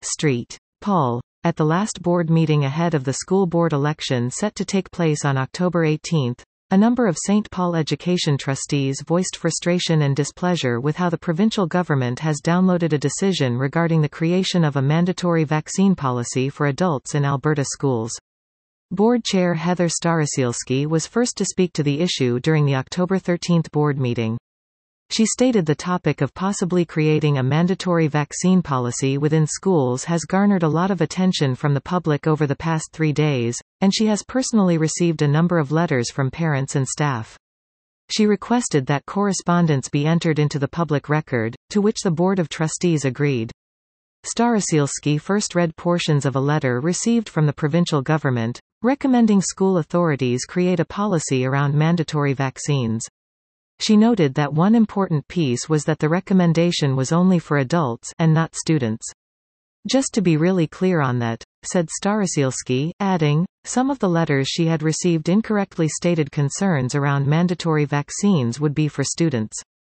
St. Paul. At the last board meeting ahead of the school board election set to take place on October 18, a number of St. Paul education trustees voiced frustration and displeasure with how the provincial government has downloaded a decision regarding the creation of a mandatory vaccine policy for adults in Alberta schools. Board Chair Heather Starosielski was first to speak to the issue during the October 13 board meeting. She stated the topic of possibly creating a mandatory vaccine policy within schools has garnered a lot of attention from the public over the past 3 days, and she has personally received a number of letters from parents and staff. She requested that correspondence be entered into the public record, to which the Board of Trustees agreed. Starosielski first read portions of a letter received from the provincial government, recommending school authorities create a policy around mandatory vaccines. She noted that one important piece was that the recommendation was only for adults and not students. Just to be really clear on that, said Starosielski, adding, some of the letters she had received incorrectly stated concerns around mandatory vaccines would be for students.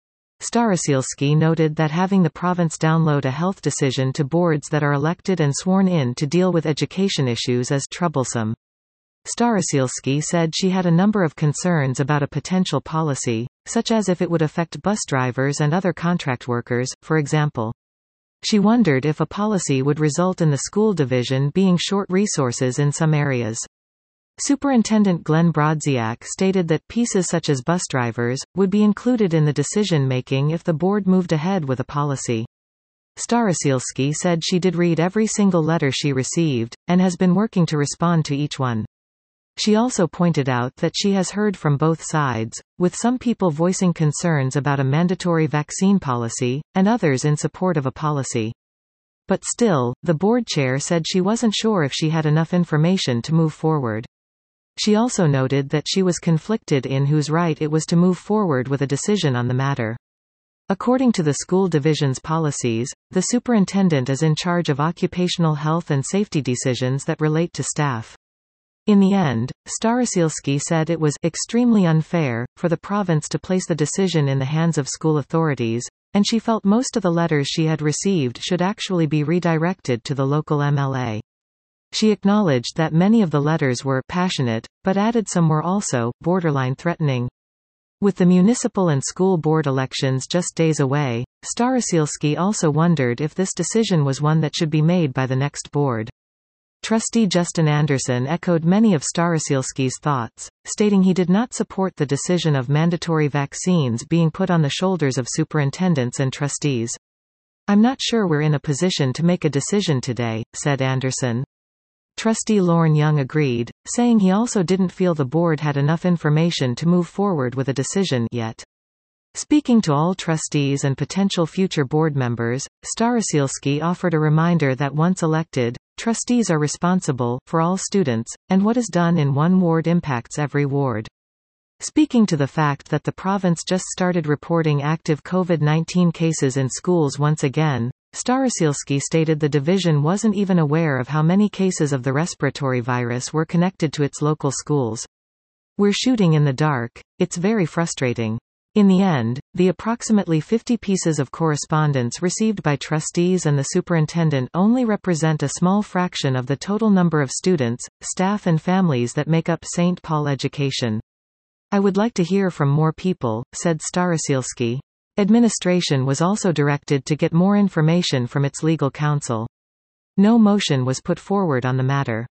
Starosielski noted that having the province download a health decision to boards that are elected and sworn in to deal with education issues is troublesome. Starosielski said she had a number of concerns about a potential policy, such as if it would affect bus drivers and other contract workers, for example. She wondered if a policy would result in the school division being short resources in some areas. Superintendent Glenn Brodziak stated that pieces such as bus drivers would be included in the decision-making if the board moved ahead with a policy. Starosielski said she did read every single letter she received, and has been working to respond to each one. She also pointed out that she has heard from both sides, with some people voicing concerns about a mandatory vaccine policy, and others in support of a policy. But still, the board chair said she wasn't sure if she had enough information to move forward. She also noted that she was conflicted in whose right it was to move forward with a decision on the matter. According to the school division's policies, the superintendent is in charge of occupational health and safety decisions that relate to staff. In the end, Starosielski said it was extremely unfair for the province to place the decision in the hands of school authorities, and she felt most of the letters she had received should actually be redirected to the local MLA. She acknowledged that many of the letters were passionate, but added some were also borderline threatening. With the municipal and school board elections just days away, Starosielski also wondered if this decision was one that should be made by the next board. Trustee Justin Anderson echoed many of Starosielski's thoughts, stating he did not support the decision of mandatory vaccines being put on the shoulders of superintendents and trustees. I'm not sure we're in a position to make a decision today, said Anderson. Trustee Lorne Young agreed, saying he also didn't feel the board had enough information to move forward with a decision yet. Speaking to all trustees and potential future board members, Starosielski offered a reminder that once elected, trustees are responsible for all students, and what is done in one ward impacts every ward. Speaking to the fact that the province just started reporting active COVID-19 cases in schools once again, Starosielski stated the division wasn't even aware of how many cases of the respiratory virus were connected to its local schools. We're shooting in the dark, it's very frustrating. In the end, the approximately 50 pieces of correspondence received by trustees and the superintendent only represent a small fraction of the total number of students, staff and families that make up St. Paul education. I would like to hear from more people, said Starosielski. Administration was also directed to get more information from its legal counsel. No motion was put forward on the matter.